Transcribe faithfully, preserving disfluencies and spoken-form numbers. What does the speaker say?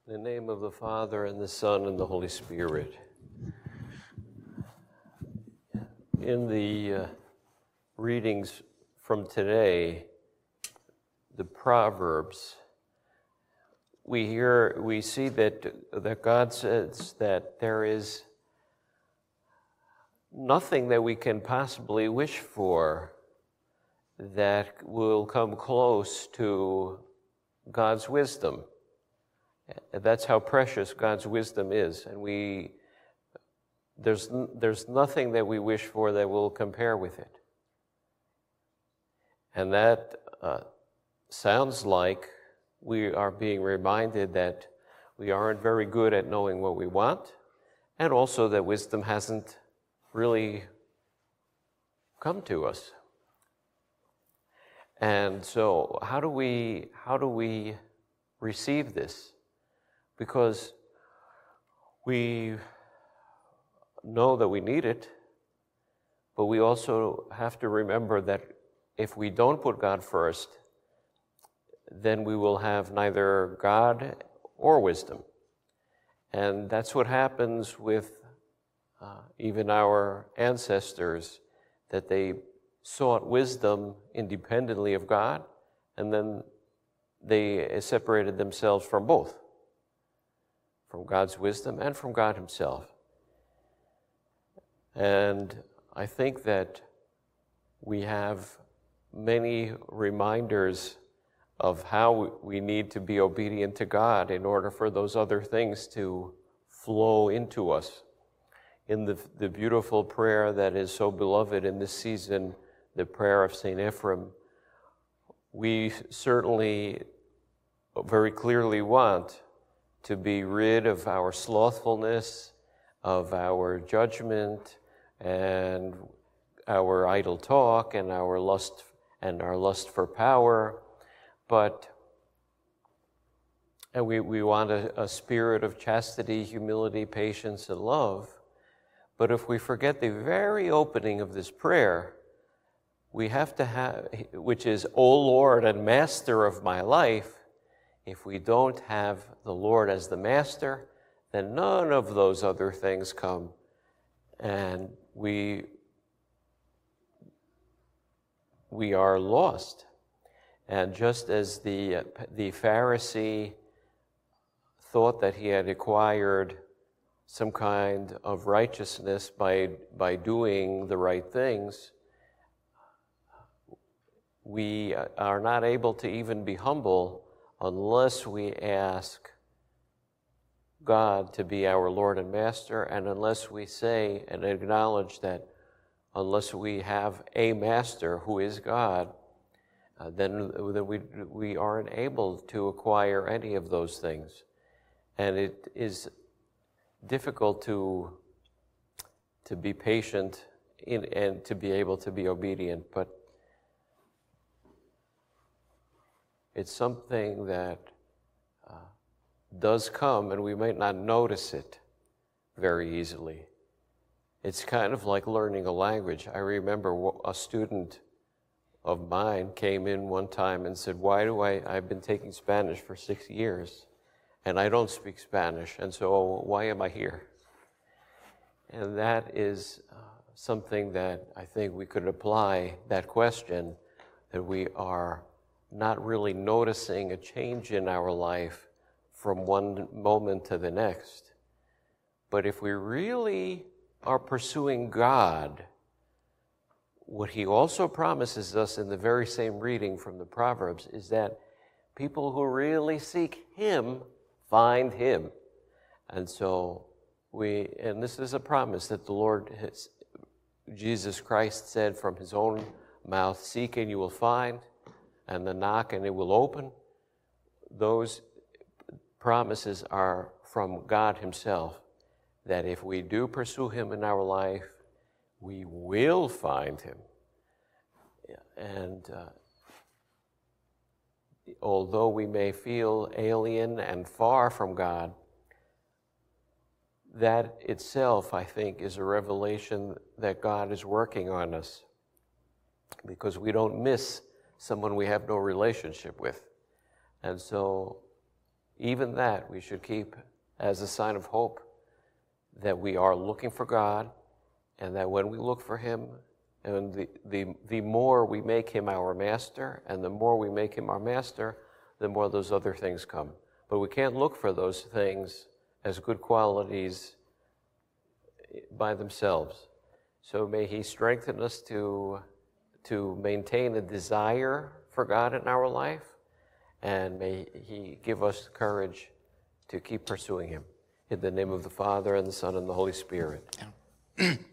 In the name of the Father, and the Son, and the Holy Spirit. In the uh, readings from today, the Proverbs, we hear, we see that, that God says that there is nothing that we can possibly wish for that will come close to God's wisdom. That's how precious God's wisdom is, and we there's there's nothing that we wish for that will compare with it. And that uh, sounds like we are being reminded that we aren't very good at knowing what we want, and also that wisdom hasn't really come to us. And so, how do we how do we receive this? Because we know that we need it, but we also have to remember that if we don't put God first, then we will have neither God or wisdom. And that's what happens with uh, even our ancestors, that they sought wisdom independently of God, and then they separated themselves from both. From God's wisdom and from God himself. And I think that we have many reminders of how we need to be obedient to God in order for those other things to flow into us. In the, the beautiful prayer that is so beloved in this season, the prayer of Saint Ephrem, we certainly very clearly want to be rid of our slothfulness, of our judgment, and our idle talk, and our lust and our lust for power. But and we, we want a, a spirit of chastity, humility, patience, and love. But if we forget the very opening of this prayer, we have to have, which is, O Lord and Master of my life. If we don't have the Lord as the master, then none of those other things come. And we, we are lost. And just as the, the Pharisee thought that he had acquired some kind of righteousness by, by doing the right things, we are not able to even be humble unless we ask God to be our Lord and Master, and unless we say and acknowledge that unless we have a Master who is God, uh, then, then we, we aren't able to acquire any of those things. And it is difficult to, to be patient in, and to be able to be obedient, but it's something that uh, does come, and we might not notice it very easily. It's kind of like learning a language. I remember a student of mine came in one time and said, why do I, I've been taking Spanish for six years, and I don't speak Spanish, and so why am I here? And that is uh, something that I think we could apply, that question, that we are not really noticing a change in our life from one moment to the next. But if we really are pursuing God, what he also promises us in the very same reading from the Proverbs is that people who really seek him find him. And so we, and this is a promise that the Lord, has, Jesus Christ said from his own mouth, seek and you will find, and the knock and it will open. Those promises are from God himself, that if we do pursue him in our life, we will find him. And uh, although we may feel alien and far from God, that itself, I think, is a revelation that God is working on us, because we don't miss someone we have no relationship with. And so even that we should keep as a sign of hope, that we are looking for God, and that when we look for him, and the, the, the more we make him our master, and the more we make him our master, the more those other things come. But we can't look for those things as good qualities by themselves. So may he strengthen us to, to maintain a desire for God in our life, and may he give us the courage to keep pursuing him. In the name of the Father, and the Son, and the Holy Spirit. Yeah.